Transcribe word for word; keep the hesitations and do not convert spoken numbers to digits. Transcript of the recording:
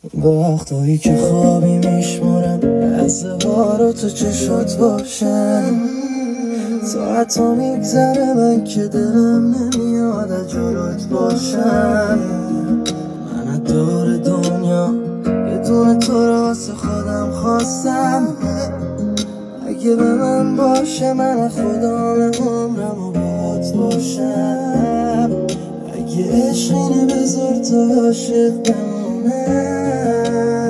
وقتایی که خوابی میشمارم لحظه ها رو تو چشات باشم. ساعتا میگذره من که دلم نمیاد از جلوت باشم. من از دور دنیا یه دونه تو رو واسه خودم خواستم. اگه به من باشه من از خدا عمرم و باهات باشم. اگه عشق اینه بذار تا عاشق بمونم.